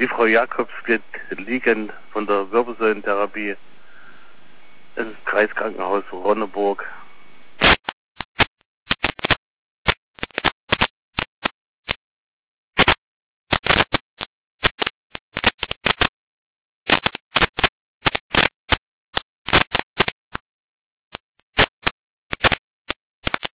Die Frau Jakobs wird liegend von der Wirbelsäulentherapie ins Kreiskrankenhaus Ronneburg